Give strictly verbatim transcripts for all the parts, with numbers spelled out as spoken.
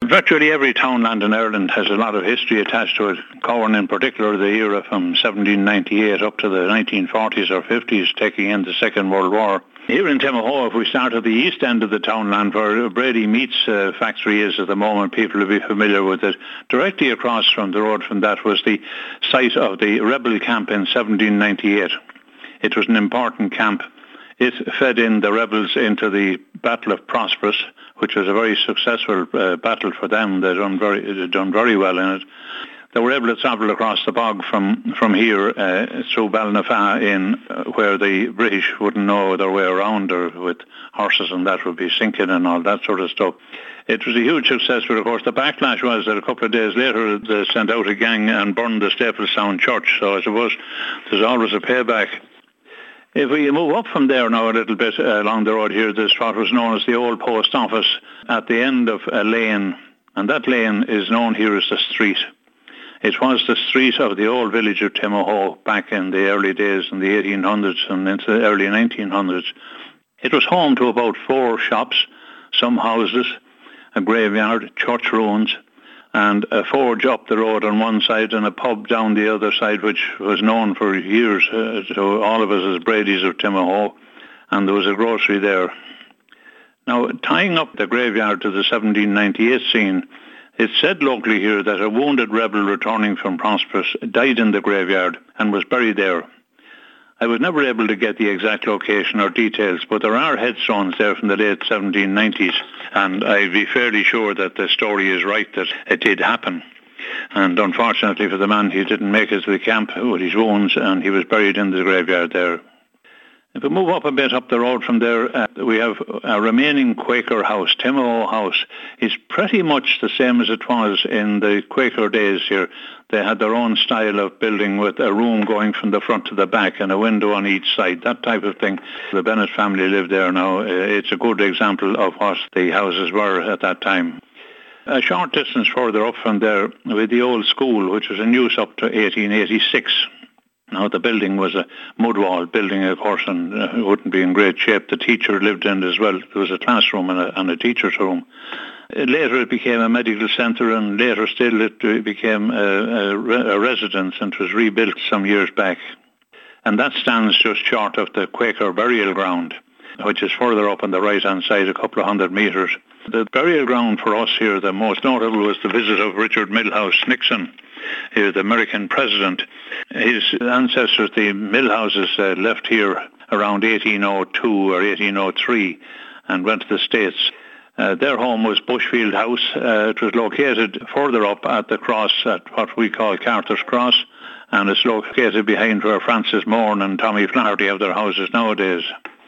Virtually every townland in Ireland has a lot of history attached to it, covering in particular the era from seventeen ninety-eight up to the nineteen forties or fifties, taking in the Second World War. Here in Timahoe, if we start at the east end of the townland where Brady Meats uh, factory is at the moment, people will be familiar with it. Directly across from the road from that was the site of the rebel camp in seventeen ninety-eight. It was an important camp. It fed in the rebels into the Battle of Prosperous, which was a very successful uh, battle for them. They done very, they done very well in it. They were able to travel across the bog from, from here uh, through Balnafa in uh, where the British wouldn't know their way around, or with horses and that would be sinking and all that sort of stuff. It was a huge success, but of course the backlash was that a couple of days later they sent out a gang and burned the Staplestown church. So I suppose there's always a payback. If we move up from there now a little bit uh, along the road here, there's what was known as the old post office at the end of a lane, and that lane is known here as the street. It was the street of the old village of Timahoe back in the early days in the eighteen hundreds and into the early nineteen hundreds. It was home to about four shops, some houses, a graveyard, church ruins, and a forge up the road on one side and a pub down the other side, which was known for years uh, to all of us as Brady's of Timahoe, and there was a grocery there. Now, tying up the graveyard to the seventeen ninety-eight scene, it's said locally here that a wounded rebel returning from Prosperous died in the graveyard and was buried there. I was never able to get the exact location or details, but there are headstones there from the late seventeen nineties, and I'd be fairly sure that the story is right, that it did happen. And unfortunately for the man, he didn't make it to the camp with his wounds, and he was buried in the graveyard there. If we move up a bit up the road from there, uh, we have a remaining Quaker house. Timahoe House is pretty much the same as it was in the Quaker days here. They had their own style of building with a room going from the front to the back and a window on each side, that type of thing. The Bennett family live there now. Uh, it's a good example of what the houses were at that time. A short distance further up from there, with the old school, which was in use up to eighteen eighty-six. Now, the building was a mud wall building, of course, and uh, it wouldn't be in great shape. The teacher lived in it as well. There was a classroom and a, and a teacher's room. Uh, later it became a medical centre, and later still it uh, became a, a, a residence, and it was rebuilt some years back. And that stands just short of the Quaker burial ground, which is further up on the right-hand side, a couple of hundred metres. The burial ground for us here, the most notable, was the visit of Richard Milhous Nixon. He was the American president. His ancestors, the Milhouses, uh, left here around eighteen oh two or eighteen oh three and went to the States. Uh, their home was Bushfield House. Uh, it was located further up at the cross, at what we call Carter's Cross, and it's located behind where Francis Morn and Tommy Flaherty have their houses nowadays.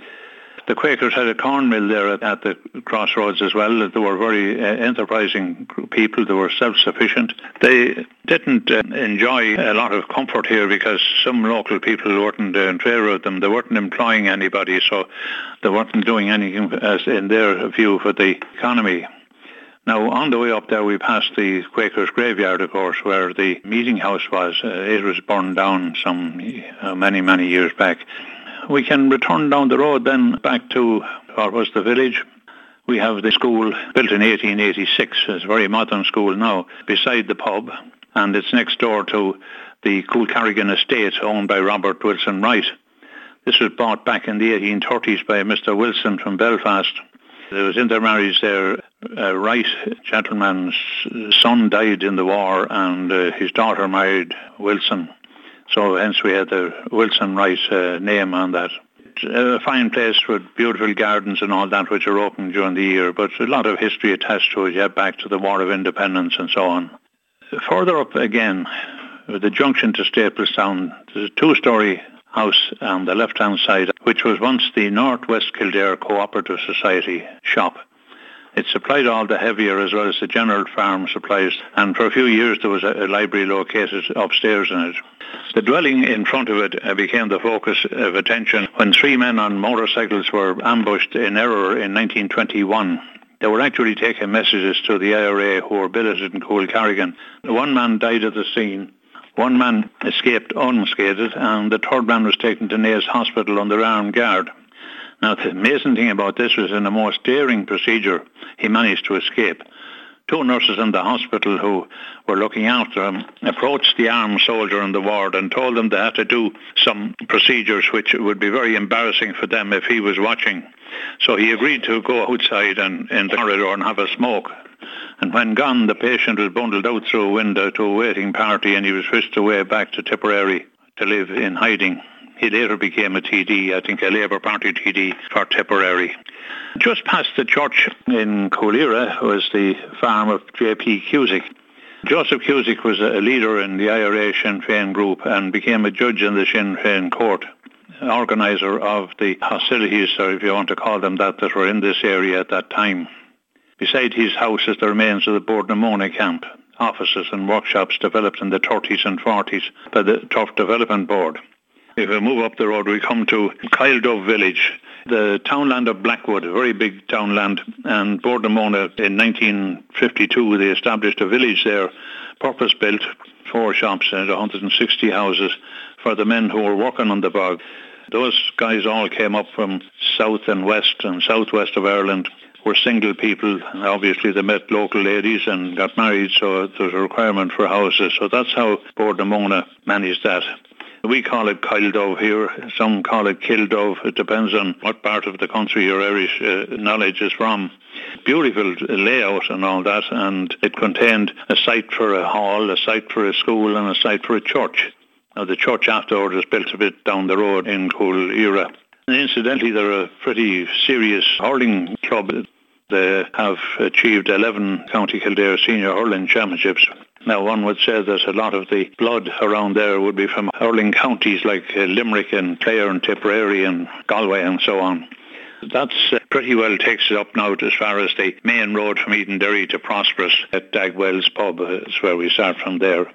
The Quakers had a corn mill there at, at the crossroads as well. They were very uh, enterprising people. They were self-sufficient. They didn't uh, enjoy a lot of comfort here because some local people weren't uh, in favour of them. They weren't employing anybody, so they weren't doing anything, as in their view, for the economy. Now, on the way up there, we passed the Quakers' graveyard, of course, where the meeting house was. Uh, it was burned down some uh, many, many years back. We can return down the road then back to what was the village. We have the school built in eighteen eighty-six. It's a very modern school now, beside the pub, and it's next door to the Coolcarrigan estate owned by Robert Wilson Wright. This was bought back in the eighteen thirties by Mister Wilson from Belfast. There was intermarriage there. Uh, Wright, gentleman's son, died in the war, and uh, his daughter married Wilson. So hence we had the Wilson Wright uh, name on that. It's a fine place with beautiful gardens and all that, which are open during the year, but a lot of history attached to it, yeah, back to the War of Independence and so on. Further up again, with the junction to Staplestown, there's a two-storey house on the left-hand side, which was once the North West Kildare Cooperative Society shop. It supplied all the heavier as well as the general farm supplies, and for a few years there was a, a library located upstairs in it. The dwelling in front of it uh, became the focus of attention when three men on motorcycles were ambushed in error in nineteen twenty-one. They were actually taking messages to the I R A who were billeted in Coolcarrigan. One man died at the scene. One man escaped unscathed, and the third man was taken to Naas Hospital under armed guard. Now, the amazing thing about this was in the most daring procedure, he managed to escape. Two nurses in the hospital who were looking after him approached the armed soldier in the ward and told them they had to do some procedures which would be very embarrassing for them if he was watching. So he agreed to go outside and in the corridor and have a smoke. And when gone, the patient was bundled out through a window to a waiting party, and he was whisked away back to Tipperary to live in hiding. He later became a T D, I think a Labour Party T D for Tipperary. Just past the church in Coolera was the farm of J P Cusick. Joseph Cusick was a leader in the I R A Sinn Féin group and became a judge in the Sinn Féin court, organiser of the hostilities, or if you want to call them that, that were in this area at that time. Beside his house is the remains of the Boardnamona camp, offices and workshops developed in the thirties and forties by the Turf Development Board. If we move up the road, we come to Kyledove village, the townland of Blackwood, a very big townland, and Boardnamona in nineteen fifty-two they established a village there, purpose-built, four shops and one hundred sixty houses for the men who were working on the bog. Those guys all came up from south and west and southwest of Ireland, were single people, and obviously they met local ladies and got married, so there was a requirement for houses. So that's how Boardnamona managed that. We call it Kyledove here, some call it Kildove. It depends on what part of the country your Irish uh, knowledge is from. Beautiful layout and all that, and it contained a site for a hall, a site for a school and a site for a church. Now the church afterwards was built a bit down the road in Coolera. And incidentally, they're a pretty serious hurling club. They have achieved eleven County Kildare Senior Hurling Championships. Now, one would say that a lot of the blood around there would be from hurling counties like uh, Limerick and Clare and Tipperary and Galway and so on. That's uh, pretty well takes it up now as far as the main road from Edenderry to Prosperous at Dagwell's pub. Is where we start from there.